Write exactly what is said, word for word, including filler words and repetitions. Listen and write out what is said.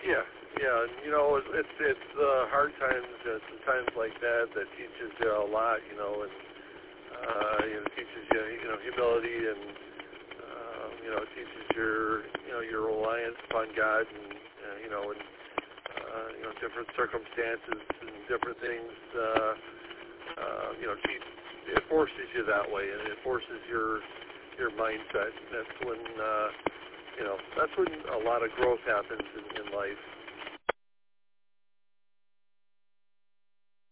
Yeah, yeah, and you know, it's it's, it's uh, hard times, uh, some times like that that teaches you a lot, you know, and uh, you know, teaches you, you know, humility, and uh, you know, teaches your, you know, your reliance upon God, and uh, you know, and uh, you know, different circumstances and different things, uh, uh, you know, teach, it forces you that way, and it forces your your mindset. That's when. Uh, You know, that's when a lot of growth happens in, in life.